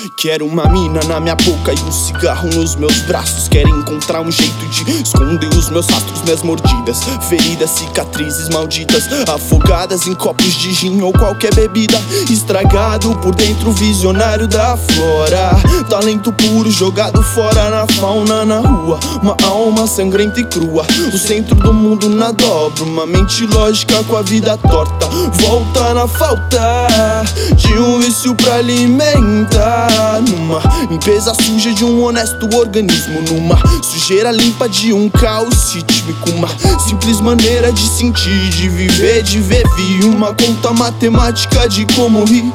Quero uma mina na minha boca e um cigarro nos meus braços. Quero encontrar um jeito de esconder os meus rastros, minhas mordidas, feridas, cicatrizes malditas, afogadas em copos de gin ou qualquer bebida. Estragado por dentro, visionário da flora, talento puro jogado fora na fauna, na rua. Uma alma sangrenta e crua, o centro do mundo na dobra. Uma mente lógica com a vida torta, volta na falta de um vício pra alimentar. Numa limpeza suja de um honesto organismo, numa sujeira limpa de um caos sísmico. Uma simples maneira de sentir, de viver, de ver. Vi uma conta matemática de como rir.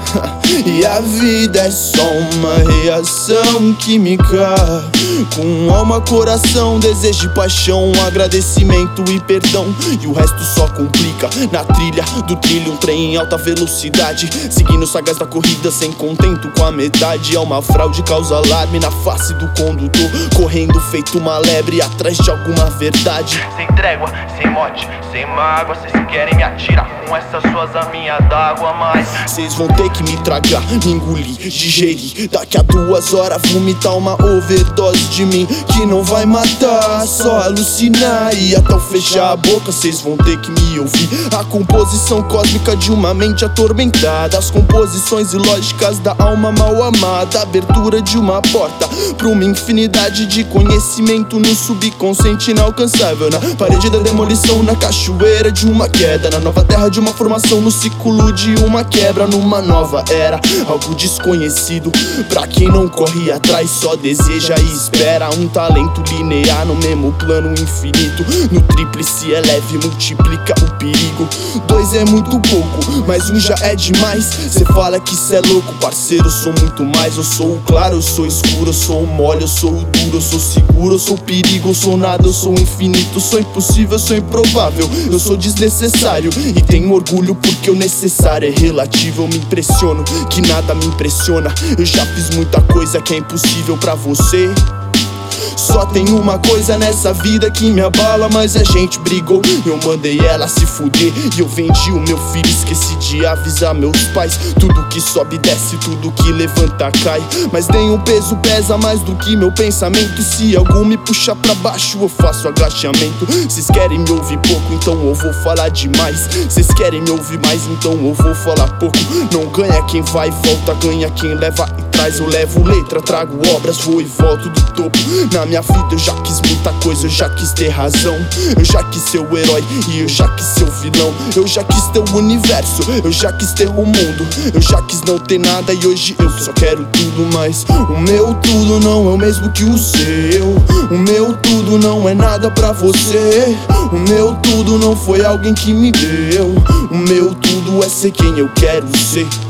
E a vida é só uma reação química, com alma, coração, desejo e paixão, agradecimento e perdão. E o resto só complica na trilha do trilho, um trem em alta velocidade, seguindo sagaz da corrida, sem contento com a metade. É uma fraude, causa alarme na face do condutor, correndo feito uma lebre atrás de alguma verdade. Sem trégua, sem mote, sem mágoa, cês querem me atirar com essas suas aminhas d'água, mas cês vão ter que me tragar, me engolir, digerir. Daqui a 2 horas vomitar uma overdose de mim, que não vai matar, só alucinar. E até eu fechar a boca cês vão ter que me ouvir. A composição cósmica de uma mente atormentada, as composições ilógicas da alma mal amada, abertura de uma porta pra uma infinidade de conhecimento no subconsciente inalcançável, na parede da demolição, na cachoeira de uma queda, na nova terra de uma formação, no ciclo de uma quebra, numa nova era, algo desconhecido pra quem não corre atrás, só deseja e espera. Um talento linear no mesmo plano infinito, no tríplice eleve, multiplica o perigo. 2 é muito pouco, mas 1 já é demais. Cê fala que cê é louco, parceiro, eu sou muito mais. Eu sou o claro, eu sou escuro, eu sou o mole, eu sou o duro, eu sou seguro, eu sou perigo, eu sou nada, eu sou infinito, eu sou impossível, eu sou improvável, eu sou desnecessário e tenho orgulho porque o necessário é relativo. Eu me impressiono que nada me impressiona, eu já fiz muita coisa que é impossível pra você. Só tem uma coisa nessa vida que me abala, mas a gente brigou, eu mandei ela se fuder. E eu vendi o meu filho, esqueci de avisar meus pais. Tudo que sobe desce, tudo que levanta cai, mas nenhum peso pesa mais do que meu pensamento. Se algum me puxa pra baixo eu faço agachamento. Cês querem me ouvir pouco, então eu vou falar demais. Cês querem me ouvir mais, então eu vou falar pouco. Não ganha quem vai e volta, ganha quem leva e traz. Eu levo letra, trago obras, vou e volto do topo. Na minha vida eu já quis muita coisa, eu já quis ter razão, eu já quis ser o herói e eu já quis ser o vilão. Eu já quis ter o universo, eu já quis ter o mundo, eu já quis não ter nada e hoje eu só quero tudo mais. O meu tudo não é o mesmo que o seu, o meu tudo não é nada pra você. O meu tudo não foi alguém que me deu, o meu tudo é ser quem eu quero ser.